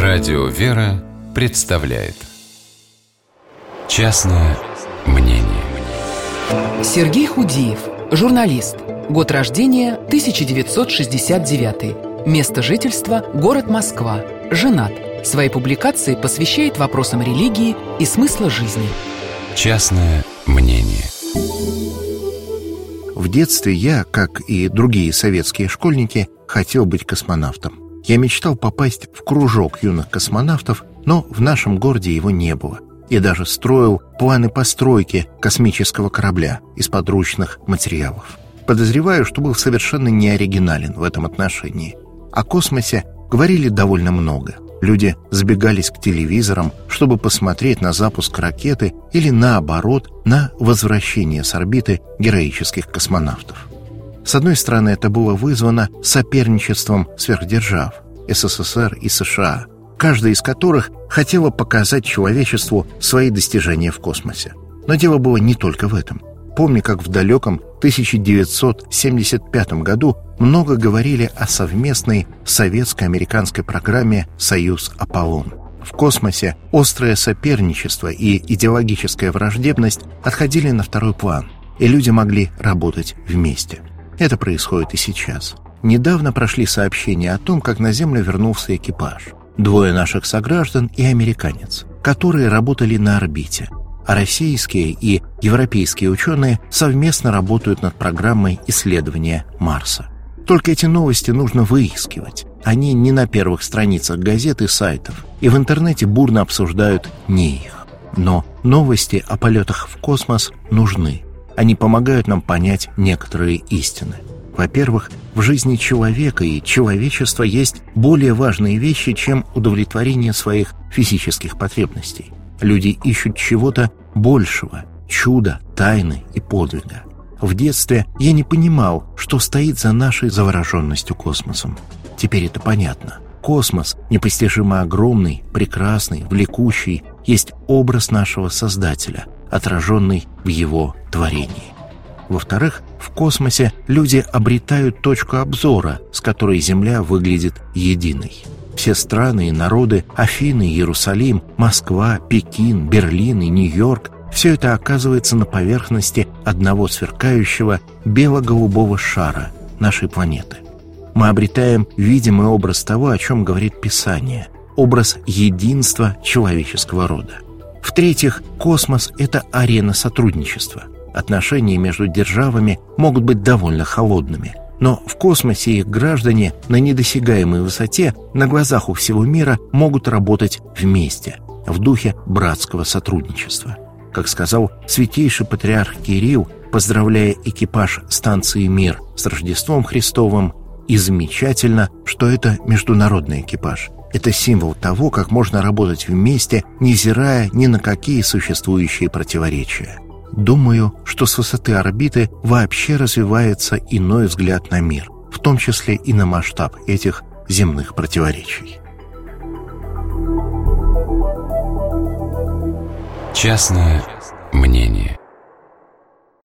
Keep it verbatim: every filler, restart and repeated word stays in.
Радио «Вера» представляет «Частное мнение». Сергей Худиев, журналист. Год рождения тысяча девятьсот шестьдесят девятый. Место жительства – город Москва. Женат. Свои публикации посвящает вопросам религии и смысла жизни. Частное мнение. В детстве я, как и другие советские школьники, хотел быть космонавтом. Я мечтал попасть в кружок юных космонавтов, но в нашем городе его не было. Я даже строил планы постройки космического корабля из подручных материалов. Подозреваю, что был совершенно не оригинален в этом отношении. О космосе говорили довольно много. Люди сбегались к телевизорам, чтобы посмотреть на запуск ракеты или, наоборот, на возвращение с орбиты героических космонавтов. С одной стороны, это было вызвано соперничеством сверхдержав – СССР и США, каждая из которых хотела показать человечеству свои достижения в космосе. Но дело было не только в этом. Помню, как в далеком тысяча девятьсот семьдесят пятом году много говорили о совместной советско-американской программе «Союз-Аполлон». В космосе острое соперничество и идеологическая враждебность отходили на второй план, и люди могли работать вместе. Это происходит и сейчас. Недавно прошли сообщения о том, как на Землю вернулся экипаж. Двое наших сограждан и американец, которые работали на орбите. А российские и европейские ученые совместно работают над программой исследования Марса. Только эти новости нужно выискивать. Они не на первых страницах газет и сайтов, и в интернете бурно обсуждают не их. Но новости о полетах в космос нужны. Они помогают нам понять некоторые истины. Во-первых, в жизни человека и человечества есть более важные вещи, чем удовлетворение своих физических потребностей. Люди ищут чего-то большего, чуда, тайны и подвига. В детстве я не понимал, что стоит за нашей завороженностью космосом. Теперь это понятно. Космос, непостижимо огромный, прекрасный, влекущий, есть образ нашего Создателя, отраженный в его творении. Во-вторых, в космосе люди обретают точку обзора, с которой Земля выглядит единой. Все страны и народы, Афины, Иерусалим, Москва, Пекин, Берлин и Нью-Йорк – все это оказывается на поверхности одного сверкающего бело-голубого шара нашей планеты. Мы обретаем видимый образ того, о чем говорит Писание – образ единства человеческого рода. В-третьих, космос – это арена сотрудничества. Отношения между державами могут быть довольно холодными. Но в космосе их граждане на недосягаемой высоте на глазах у всего мира могут работать вместе, в духе братского сотрудничества. Как сказал святейший патриарх Кирилл, поздравляя экипаж станции «Мир» с Рождеством Христовым, и замечательно, что это международный экипаж. Это символ того, как можно работать вместе, невзирая ни на какие существующие противоречия. Думаю, что с высоты орбиты вообще развивается иной взгляд на мир, в том числе и на масштаб этих земных противоречий. Частное мнение.